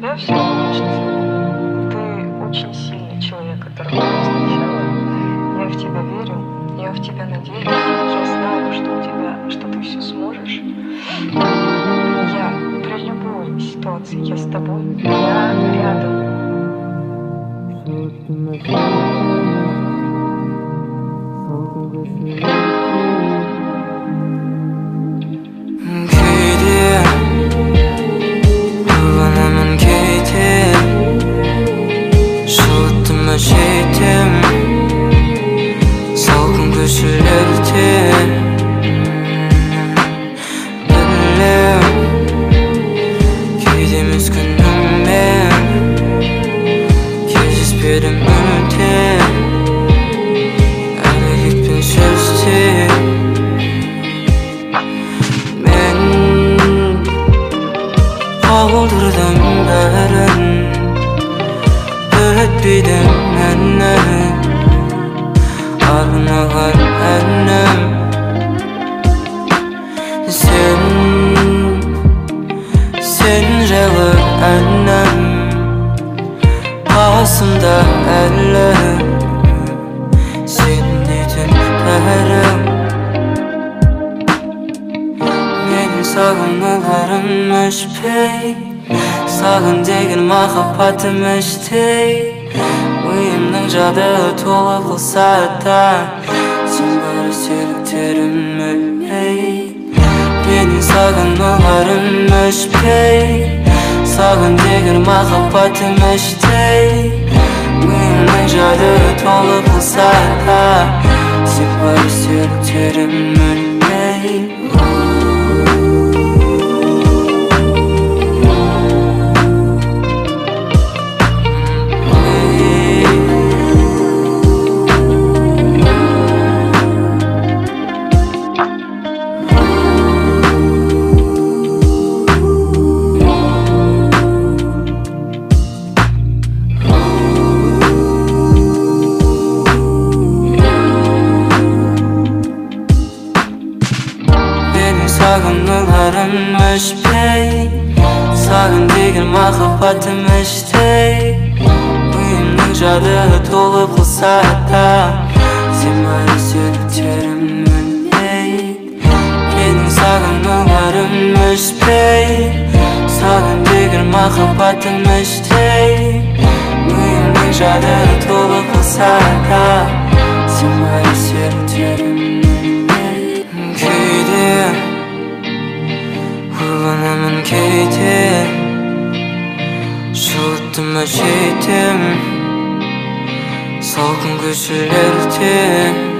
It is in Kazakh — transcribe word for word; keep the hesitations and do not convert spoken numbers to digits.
тебя все получится. Ты очень сильный человек, которого я встречала. Я в тебя верю, я в тебя надеюсь. Я знаю, что у тебя, что ты все сможешь. Я при любой ситуации, я с тобой, я рядом. Şeydim salgın gülüşlerde Bilim Keydim üzgünüm ben Keziz birim önünde Öyle gittin sözde Ben Kaldırdım beren Ötbidin ennem Arnağar ennem Sen Sen revi ennem Kasımda ellerim Sen idin terim Menin sağınılarım öşpey Sağın degin mahabbetім iştey Uyumның жады толы қылса да Сен бары сүйіктерім өлмей Менің сағынуларым өшпей Саған деген махаббатым іштей Uyumның жады толы қылса да Сен бары сүйіктерім өлмей Sağınılarım öşpey Sağın деген махаббатым іштей Uyumның жады толы қылса да Сен бары сүйіктерім өлмей Менің сағынуларым өшпей Саған деген махаббатым іштей Uyumның жады толы қылса да Сен бары сүйіктерім өлмей Кейде Kurbanımın кейде Şuttım öşeydim Salgın köşelerde